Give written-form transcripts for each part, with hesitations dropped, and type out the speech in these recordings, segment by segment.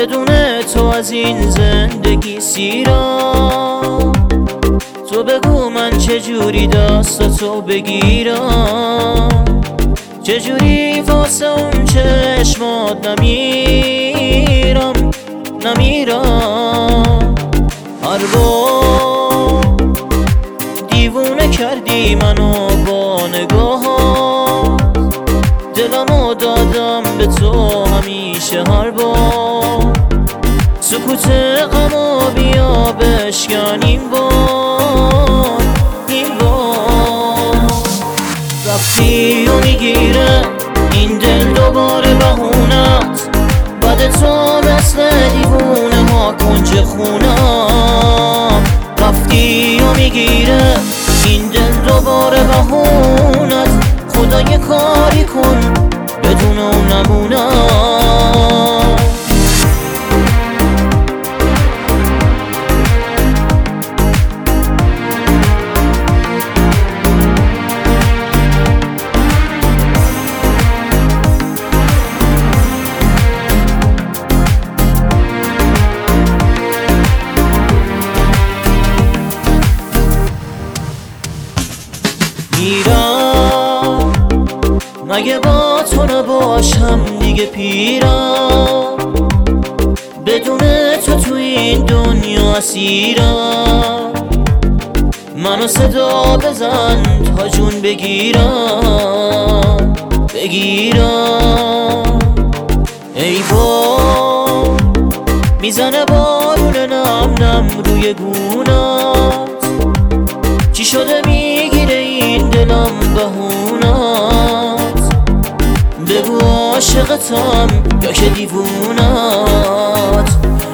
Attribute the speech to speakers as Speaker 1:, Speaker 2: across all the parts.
Speaker 1: بدون تو از این زندگی سیرم. تو بگو من چجوری دست تو بگیرم، چجوری واسه اون چشمات نمیرم. هر بار دیوونه کردی منو با نگاهات، دلمو دادم به تو همیشه. هر بار سکوت غمو بیا بشکن این بار. رفتی و میگیره این دل دوباره بهونت، بعد تو مثل دیوونه ها کنج خونم. رفتی و میگیره این دل دوباره بهونت، خدا یه کاری کن بدون اون نمونم. میرم مگه با تو نباشم دیگه پیرم، بدون تو این دنیا اسیرم. منو صدا بزن تا جون بگیرم. ای بار میزنه بارون نم نم روی گونات، چی شده میگیره این دلم بهونات. بگو عاشقتم یا که دیوونات.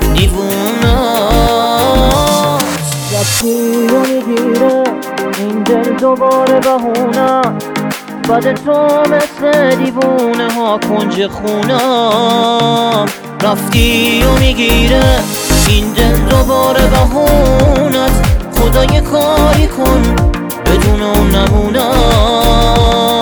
Speaker 1: رفتی و میگیره این دل دوباره بهونت، بعد تو مثل دیوونه ها کنج خونم. رفتی و میگیره این دل دوباره بهونت، خدا یه کاری کن بدون اون نمونم.